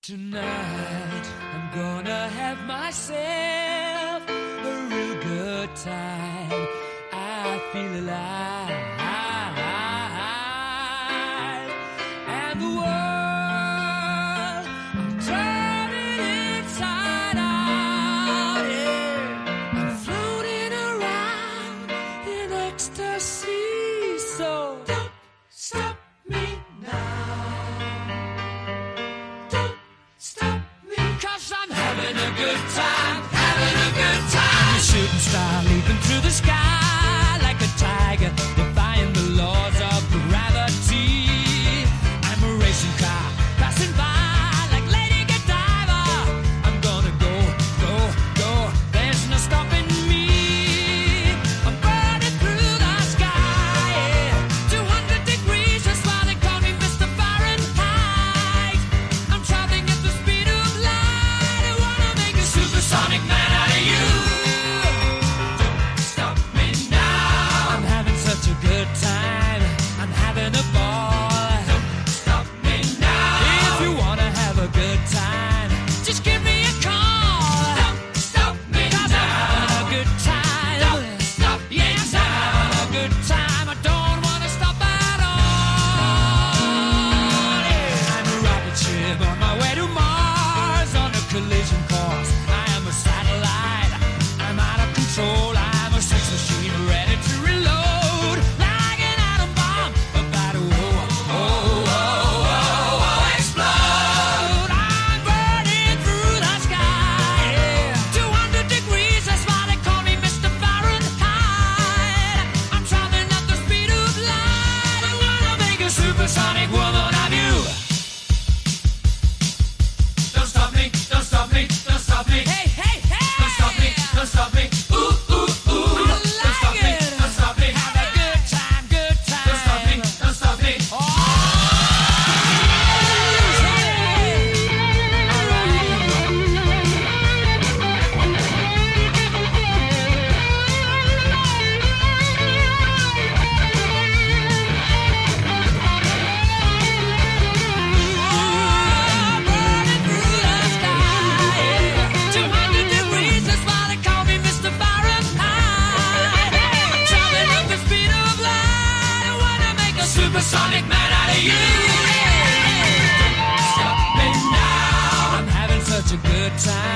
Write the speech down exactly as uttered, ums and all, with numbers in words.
Tonight, I'm gonna have myself a real good time. I feel alive, and the world, I'm turning inside out, yeah. I'm floating around in ecstasy, so don't stop me now. I'm having a good time, having a good time. I'm a shooting star leaping through the sky like a tiger, defying the laws of gravity. I'm a racing car passing by like Lady Godiva. I'm gonna go, go, go. There's no stopping me. I'm burning through the sky, yeah. two hundred degrees, that's why they call me Mister Fahrenheit. I'm traveling at the speed of light. Supersonic man out of you. Don't stop me now. I'm having such a good time. I'm having a ball. Don't stop me now. If you wanna have a good time, just give me a call. Don't stop me now. I'm having a good time. Don't stop me yes, now. I'm having a good time. I don't wanna stop at all. Yeah. I'm a rocket ship on my way to Mars on a collision course. I'm out of control, I'm a sex machine ready to reload. Like an atom bomb, about to oh, oh, oh, oh, oh, explode. I'm burning through the sky, yeah. two hundred degrees, that's why they call me Mister Fahrenheit. I'm traveling at the speed of light. I'm gonna make a supersonic woman of you. Don't stop me, don't stop me, don't stop me. Hey, hey, hey! Don't stop me, ooh, ooh, ooh. I like don't stop me, it. Don't stop me. Have a good time, good time. Don't stop me, don't stop me. Oh, burning through the sky, two hundred degrees, that's why they call me Mister Fahrenheit. I'm traveling at the speed of light. I wanna make a supersonic man out of you. Stop me now. I'm having such a good time.